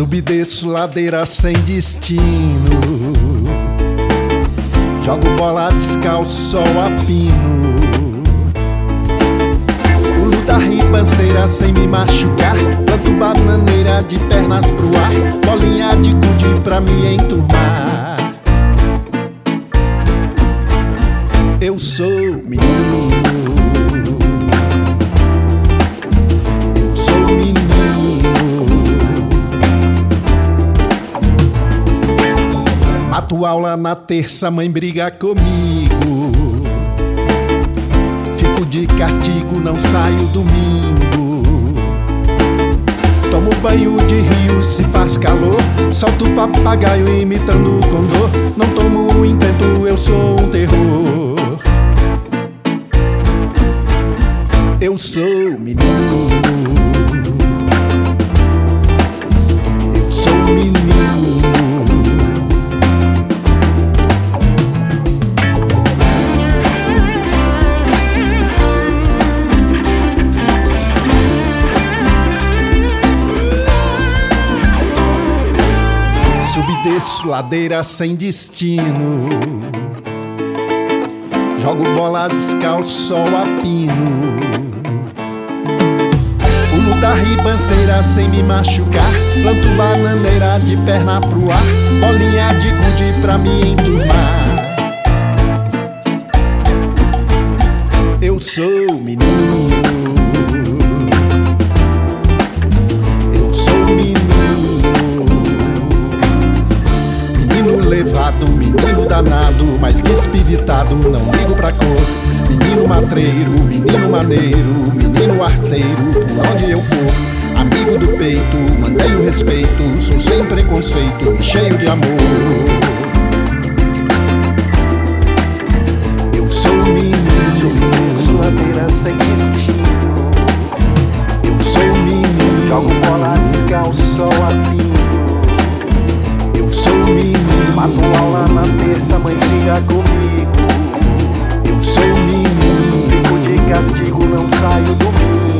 Subo e desço ladeira sem destino, jogo bola descalço, sol a pino, pulo da ribanceira sem me machucar, planto bananeira de pernas pro ar, bolinha de gude pra me enturmar. Eu sou menino, eu sou menino. Mato aula na terça, mãe briga comigo, fico de castigo, não saio domingo. Tomo banho de rio se faz calor, solto o papagaio imitando o condor. Não tomo um intento, eu sou um terror. Eu sou menino, eu sou menino. Subo e desço ladeira sem destino, jogo bola descalço, sol a pino, pulo da ribanceira sem me machucar, planto bananeira de perna pro ar, bolinha de gude pra me enturmar. Eu sou menino, eu sou menino, menino levado, menino danado, mas que espivitado, não ligo pra cor. Menino matreiro, menino maneiro, menino arteiro, por onde eu for. Amigo do peito, mantenho respeito, sou sem preconceito e cheio de amor. Eu sou menino, ladeira sem destino, eu sou menino, jogo bola descalço, sol a pino. Eu sou menino, Mato aula na terça, mãe briga comigo. eu sou menino, Fico de castigo, não saio domingo.